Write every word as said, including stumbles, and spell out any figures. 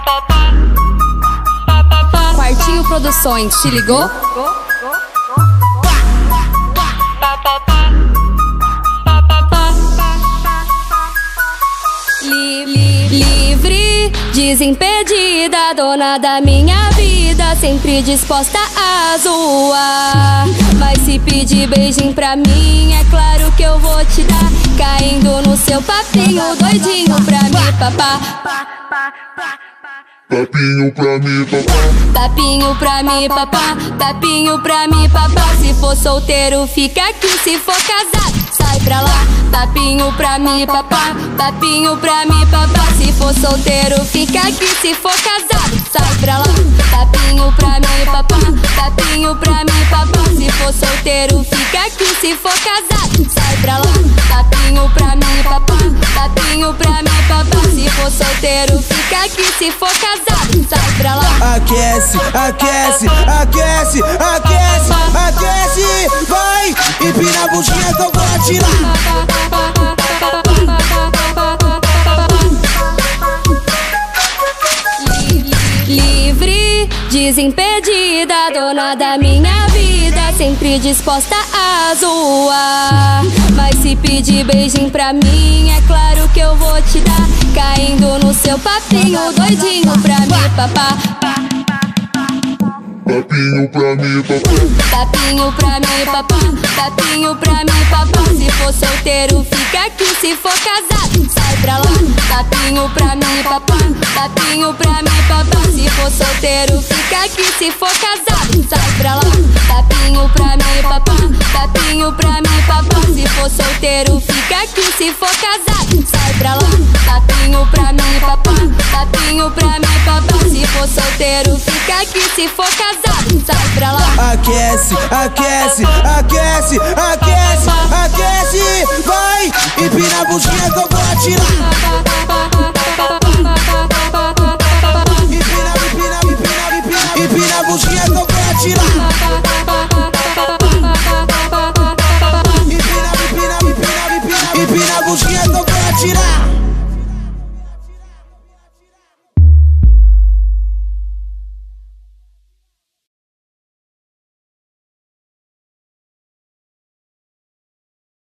Quartinho Produções, te ligou? Livre, desimpedida, dona da minha vida, sempre disposta a zoar. Mas se pedir beijinho pra mim, é claro que eu vou te dar, caindo no seu papinho, doidinho pra me papar. Papinho pra mim, papá. Papinho pra mim, papá. Papinho pra mim, papá. Se for solteiro, fica aqui. Se for casado, sai pra lá. Papinho pra mim, papá. Papinho pra mim, papá. Se for solteiro, fica aqui. Se for casado, sai pra lá. Papinho pra mim, papá. Papinho pra mim, papá. Se for solteiro, fica aqui. Se for casado, sai pra lá. Papinho pra mim, papá. Papinho pra mim, papá. Se for solteiro, fica aqui. Se for casado, sai pra lá. Aquece, aquece, aquece, aquece, aquece. Vai, empina a bundinha que eu vou atirar. Livre, desimpedida, dona da minha vida, sempre disposta a zoar. Mas se pedir beijinho pra mim, é claro que eu vou te dar, caindo no seu papinho, doidinho pra me papar. Papinho pra mim, papá. Papinho pra mim, papá. Papinho pra mim, papá. Se for solteiro, fica aqui. Se for casado, sai pra lá. Papinho pra mim, papá. Papinho pra mim, papá. Se for solteiro, fica aqui. Se for casado, sai pra lá. Papinho pra mim, papá. Papinho pra mim, papá. Se for solteiro, fica aqui. Se for casado, sai pra lá. Papinho pra mim, papá. Papinho pra mim, papá. Se for solteiro, fica aqui. Se for casado, sai pra lá. Aquece, aquece, aquece, aquece, aquece. Vai, empina a bundinha que eu vou atirar. Empina, empina, empina, empina, empina a bundinha que eu vou atirar.